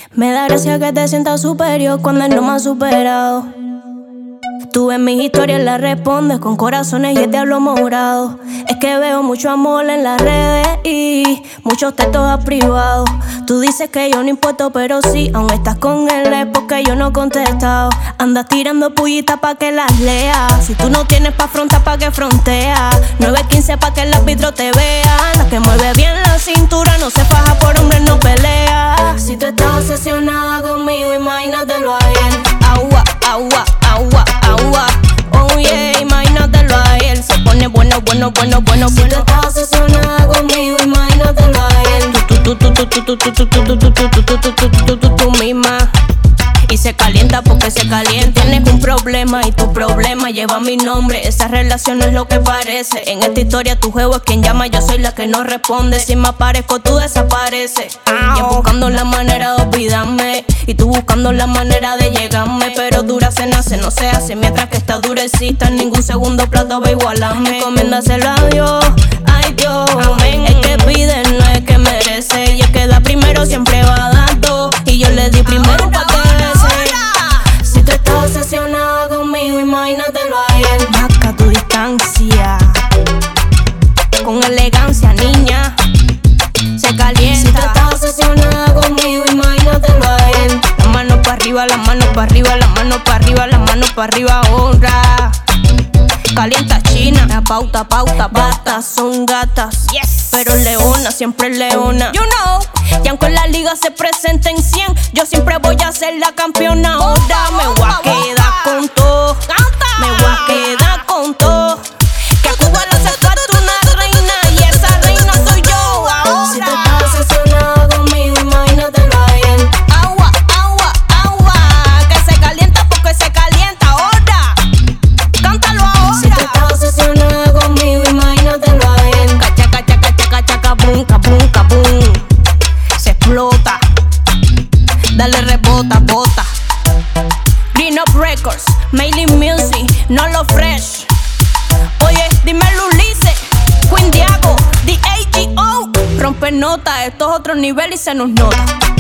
Me da gracia que te sientas superior cuando él no me ha superado. Tú en mis historias la respondes con corazones y el diablo morado. Es que veo mucho amor en las redes y muchos textos a privado. Tú dices que yo no importo, pero sí, aún estás con él es porque yo no he contestado. Andas tirando pullitas pa' que las leas. Si tú no tienes pa' afrontar, pa' que frontea. 915 pa' que el árbitro te vea. La que mueve bien la cintura no se faja por hombres, no pelea. Si tú estás obsesionada conmigo, imagínatelo a él. Agua, agua, agua, agua. Oh yeah, imagínatelo a él. Se pone bueno, bueno, bueno, bueno. Si tú estás obsesionada conmigo, imagínatelo a él. Tú misma. Y se calienta porque se calienta. Tienes un problema y tu problema lleva mi nombre. Esa relación no es lo que parece. En esta historia tu juego es quien llama, yo soy la que no responde. Si me aparezco tú desapareces. Yo buscando la manera de olvidarme y tú buscando la manera de llegarme. Pero dura se nace, no se hace. Mientras que está durecita, en ningún segundo plato va a igualarme. Encomiéndaselo a Dios, ay Dios, amén. El que pide no es que merece. Y el que da primero siempre va a dar dos. Y yo le di primero pa' que si tú estás obsesionada conmigo, imagínatelo a él. Marca tu distancia con elegancia, niña. Se calienta. Si tú estás obsesionada conmigo, imagínatelo a él. Las manos para arriba, las manos para arriba, las manos para arriba, las manos para arriba, honra. Calienta China, la pauta, pauta, basta, son gatas, yes. Pero leona, siempre leona, you know. Y aunque la liga se presenten 100, yo siempre voy a ser la campeona. Ahora me voy a quedar con todo, me voy a quedar con todo. Que a Cuba le hace falta una reina y esa reina soy yo ahora. Si tú estás obsesionada conmigo, imagínatelo a él. Agua, agua, agua, que se calienta porque se calienta ahora. Cántalo ahora. Si tú estás obsesionada conmigo, imagínatelo a él. Cacha, cacha, cacha, cacha, cabum, cabum, cabum. Se explota, dale rebota, bota. Green Up Records, Mailing Music, no lo fresh. Oye, dímelo Ulises, Queen Diago, The AGO. Rompe nota, esto es otro nivel y se nos nota.